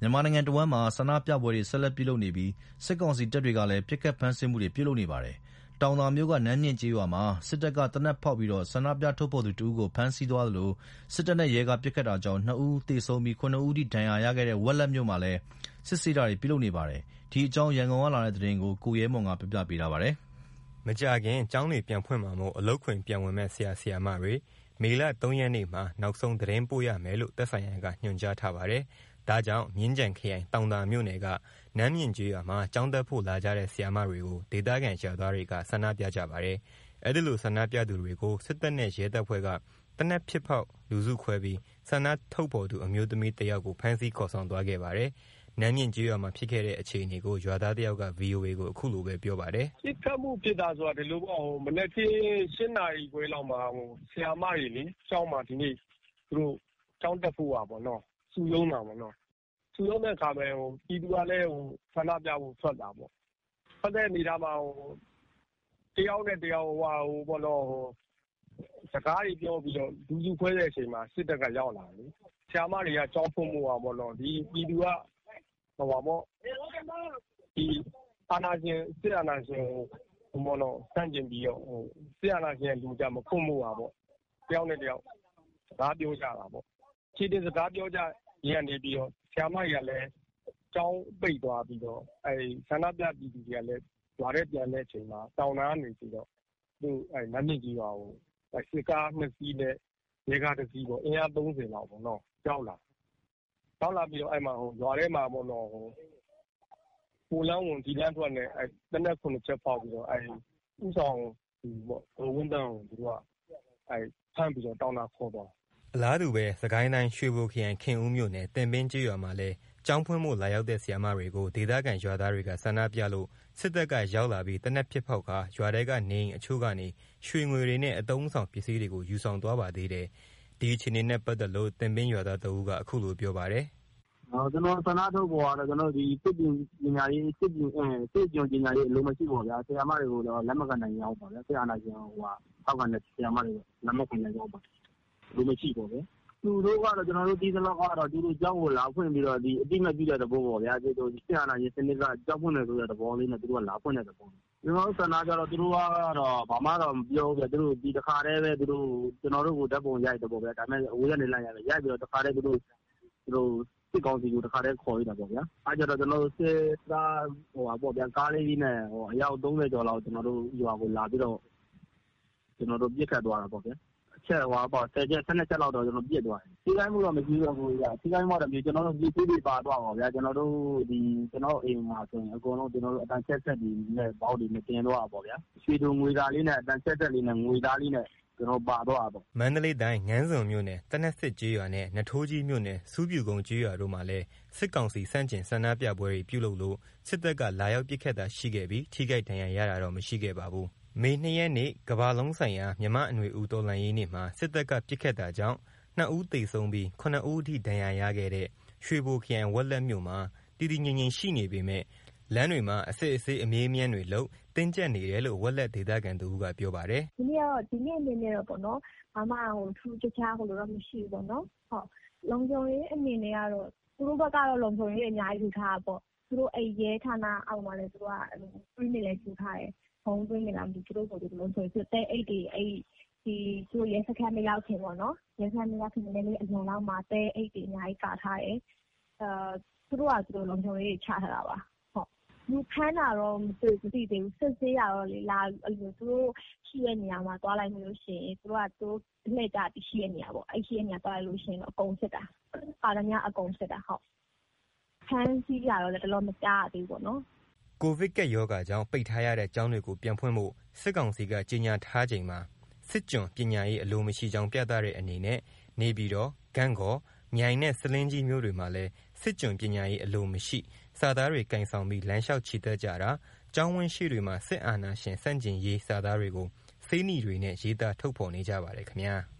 မြန်မာနိုင်ငံတဝန်းမှာဆန္ဒပြပွဲတွေဆက်လက်ပြုလုပ်နေပြီးစစ်ကောင်စီတပ်တွေကလည်းပစ်ခတ်ဖမ်းဆီးမှုတွေပြုလုပ်နေပါတယ်။တောင်သာမြို့ကနန်းမြင့်ကျေးရွာမှာစစ်တပ်ကသေနတ်ဖောက်ပြီးဆန္ဒပြထုတ်ဖော်သူတစ်ဦးကိုဖမ်းဆီးသွားသလိုစစ်တပ်နဲ့ရဲကပစ်ခတ်တာကြောင့်2 ဦးသေဆုံးပြီး9 ဦးထိဒဏ်ရာရခဲ့တဲ့ဝက်လက်မြို့မှာလည်းစစ်ဆေးတာတွေပြုလုပ်နေပါတယ်။ဒီအကြောင်းရန်ကုန်ကလာတဲ့သတင်းကိုကိုရဲမွန်ကပြောပြပေးထားပါတယ်။မကြာခင်ကျောင်းတွေပြန်ဖွင့်မှာမို့အလုပ်ခွင်ပြန်ဝင်မဲ့ဆရာဆရာမတွေမေလ3 ရက်နေ့မှာနောက်ဆုံးသတင်းပို့ရမယ်လို့သက်ဆိုင်ရာကညွှန်ကြားထားပါတယ်။ဒါကြောင့်မြင်းကြံခရိုင်တောင်သာမြို့နယ်ကနန်းမြင့်ကျေးရွာမှာကျောင်းတက်ဖို့လာကြတဲ့ဆရာမတွေကိုဒေသခံရွာသားတွေကဆန္ဒပြကြပါတယ်။အဲဒီလိုဆန္ဒပြသူတွေကိုစစ်တပ်နဲ့ရဲတပ်ဖွဲ့ကသေနတ်ပစ်ဖောက်လူစုခွဲပြီးဆန္ဒထုတ်ဖော်သူအမျိုးသမီးတစ်ယောက်ကိုဖမ်းဆီးခေါ်ဆောင်သွားခဲ့ပါတယ်။နန်းမြင့်ကျေးရွာမှာဖြစ်ခဲ့တဲ့အခြေအနေကိုရွာသားတစ်ယောက်က VOA ကိုအခုလိုပဲပြောပါတယ်။စစ်ခတ်မှုဖြစ်တာဆိုတာဒီလိုပေါ့မနေ့က7 နာရီခွဲလောက်မှာဆရာမတွေလေကျောင်းမှာဒီနေ့သူတို့ကျောင်းတက်ဖို့ပေါ့နော်စုရုံးတာပေါ့နော်စုရုံးတဲ့အခါမှာပြည်သူကလည်းဆန္ဒပြဖို့ထွက်တာပေါ့ထွက်တဲ့နေတာမှာတယောက်နဲ့တယောက်ပေါ့နော်စကားတွေပြောပြီးတော့လူစုခွဲတဲ့အချိန်မှာစစ်တပ်ကရောက်လာတယ်ဆရာမတွေကကြောင်းဖွင့်မှုပေါ့နော်ဒီပြည်သူကဟောပါပေါ့ဒီအာဏာရှင်စစ်အာဏာရှင်ဘောနော်စန့်ကျင်ပြီးတော့စစ်အာဏာရှင်လူကြမဖွင့်မှုပါပေါ့တယောက်နဲ့တယောက်စကားပြောကြတာပေါ့ခြေတင်စကားပြောကြရနေပြီးတော့ဆရာမကြီးကလည်းကြောင်းပိတ်သွားပြီးတော့ဆန္ဒပြပြည်သူတွေကလည်းရွာထဲပြန်တဲ့အချိန်မှာတောင်နာနေပြီးတော့သူနန်းမြင့်ကြီးရွာကိုစစ်ကား2 စီးနဲ့ရဲကား1 စီးပေါ့အင်အား30လောက်ပေါ့နော်ကြောက်လာပြီးတော့အဲ့မှာရွာထဲမှာပေါ့နော်ကိုလန်းဝင်ဒီလန်းထွက်နဲ့တနက်9 ချက်ပေါက်ပြီးတော့ဥဆောင်ပေါ့ဝင်းတန်းကိုသူတို့ကဖမ်းပြီးတော့တောင်းတာခေါ်သွားအလားတူပဲစကိုင်းတိုင်းရွှေဘိုခရိုင်ခင်ဦးမြို့နယ်တင်ပင်းကျေးရွာမှာလည်းကျောင်းဖွင့်ဖို့လာရောက်တဲ့ဆရာမတွေကိုဒေသခံရွာသားတွေကဆန္ဒပြလို့စစ်တပ်ကရောက်လာပြီးတနက်ပစ်ဖောက်ကာရွာထဲကနေအချို့ကနေရွှေငွေတွေနဲ့အသုံးဆောင်ပစ္စည်းတွေကိုယူဆောင်သွားပါသေးတယ်။ဒီအခြေအနေနဲ့ပတ်သက်လို့တင်ပင်းရွာသားတဦးကအခုလိုပြောပါတယ်။ကျွန်တော်ဆန္ဒထုတ်ပေါ်ကတော့ကျွန်တော်ဒီစစ်ပညာရေးစစ်ပညာရေးအလုံးမရှိပါဗျာဆရာမတွေကိုတော့လက်မခံနိုင်အောင်ပါဗျာဆရာနာရှင်ထောက်ခံတဲ့ဆရာမတွေလက်မခံနိုင်အောင်ပါလို့မရှိပါဘူးသူတို့ကတော့ကျွန်တော်တို့ဒီလောက်ကတော့သူတို့ကြောင်းကိုလာဖွင့်ပြီးတော့ဒီအတိမတ်ပြတဲ့သဘောပေါ့ဗျာသူတို့ဆရာနာရှင်စနစ်ကကြောင်းဖွင့်တယ်ဆိုတဲ့သဘောလေးနဲ့သူတို့ကလာဖွင့်တဲ့သဘောကျွန်တော်တို့ဆန္ဒကြတော့သူတို့ကတော့ဘာမှတော့မပြောဘူးဗျသူတို့ဒီတစ်ခါတည်းပဲသူတို့ကျွန်တော်တို့ကိုဓာတ်ပုံရိုက်တယ်ပေါ့ဗျာဒါပေမဲ့အဝေးကနေလိုက်ရတယ်ရိုက်ပြီးတော့တစ်ခါတည်းသူတို့စစ်ကောင်စီကိုတစ်ခါတည်းခေါ်ရတာပေါ့ဗျာအဲကြတော့ကျွန်တော်တို့စစ်သားပေါ့ဗျာကားလေးနဲ့အယောက်30ကျော်လောက်ကျွန်တော်တို့ရွာကိုလာပြီးတော့ကျွန်တော်တို့ပြစ်ခတ်သွားတာပေါ့ဗျာချက်ပေါ့10 ချက်12 ချက်လောက်တော့ကျွန်တော်ပြစ်သွားတယ်။ဒီတိုင်းမှုတော့မရှိတော့ဘူးဗျာ။ဒီတိုင်းမှတော့ကျွန်တော်တို့ဒီပြည်တွေပါသွားပါဗျာ။ကျွန်တော်တို့ကျွန်တော်အိမ်မှာဆိုရင်အကုန်လုံးကျွန်တော်တို့အတန်ချက်ဆက်တွေနဲ့ပေါက်တွေနဲ့တင်သွားတာပေါ့ဗျာ။ရွှေတုံငွေသားလေးနဲ့အတန်ချက်ဆက်လေးနဲ့ငွေသားလေးနဲ့ကျွန်တော်ပါသွားတာပေါ့။မန္တလေးတိုင်းငန်းစုံမြို့နယ်တနက်စစ်ကျေးရွာနဲ့နထိုးကြီးမြို့နယ်စူးပြူကုန်းကျေးရွာတို့မှာလည်းစစ်ကောင်စီစန့်ကျင်ဆန္ဒပြပွဲတွေပြုလုပ်လို့စစ်တပ်ကလာရောက်ပစ်ခတ်တာရှိခဲ့ပြီးထိခိုက်ဒဏ်ရာရတာတော့မရှိခဲ့ပါဘူး။မေ2 ရက်နေ့ကမ္ဘာလုံးဆိုင်ရာမြန်မာအနွေဦးတော်လှန်ရေးနေ့မှာစစ်တပ်ကပစ်ခတ်တာကြောင့်2 ဦးသေဆုံးပြီး9 ဦးအထိဒဏ်ရာရခဲ့တဲ့ရွှေဘိုခရိုင်ဝက်လက်မြို့မှာတည်တည်ငြိမ်ငြိမ်ရှိနေပေမဲ့လမ်းတွေမှာအစစ်အဆေးအမြဲမြန်းတွေလို့တင်းကျပ်နေတယ်လို့ဝက်လက်ဒေသခံသူကပြောပါတယ်ဒီနေ့အနေနဲ့တော့ပေါ့နော်ဘာမှထူးခြားလို့တော့မရှိဘူးပေါ့နော်ဟုတ်လုံခြုံရေးအနေနဲ့ကတော့သူတို့ဘက်ကတော့လုံခြုံရေးအများကြီးထူထားတာပေါ့သူတို့ရဲဌာနအောက်မှာလည်းသူတို့ကပြည်နေလဲထူထားတယ်ဖုန်းသွင်းနေလားမသိသူတို့ဆိုသူလုံးဆိုစစ်တဲ့အိတ်တွေဒီသူရဲစခန်းမရောက်ခင်ပေါ့နော်ရဲစခန်းမရောက်ခင်လည်းအရင်လောက်မှာတဲအိတ်တွေအများကြီးကာထားတယ်သူတို့ကသူတို့လုံခြုံရေးချထားတာပါဟုတ်လူဖမ်းတာတော့မသိသေးဘူးစစ်ဆေးရတော့လေလာသူတို့ရှိတဲ့နေရာမှာတွားလိုက်လို့ရှိရင်သူတို့လှည့်ကြပြီးရှိတဲ့နေရာပေါ့အဲ့ရှိတဲ့နေရာတွားလိုက်လို့ရှိရင်တော့အကုန်စစ်တာပါရမအကုန်စစ်တာဟုတ်ဖမ်းဆီးရတော့လည်းတော်တော်မကြားသေးဘူးပေါ့နော်ကိုဗစ်ကပ်ရောဂါကြောင့်ပိတ်ထားရတဲ့ကျောင်းတွေကိုပြန်ဖွင့်ဖို့စစ်ကောင်စီကကြေညာထားချိန်မှာစစ်ကျွန်ပညာရေးအလိုမရှိကြောင်းပြသတဲ့အနေနဲ့နေပြည်တော်၊ဂန့်ဂေါ်၊မြိုင်နဲ့ဆလင်းကြီးမြို့တွေမှာလည်းစစ်ကျွန်ပညာရေးအလိုမရှိစာသားတွေကင်ဆောင်ပြီးလမ်းလျှောက်ချီတက်ကြတာကျောင်းဝင်းရှိတွေမှာစစ်အာဏာရှင်ဆန့်ကျင်ရေးစာသားတွေကိုဆေးနီတွေနဲ့ရေးသားထုတ်ဖော်နေကြပါတယ်ခင်ဗျာ။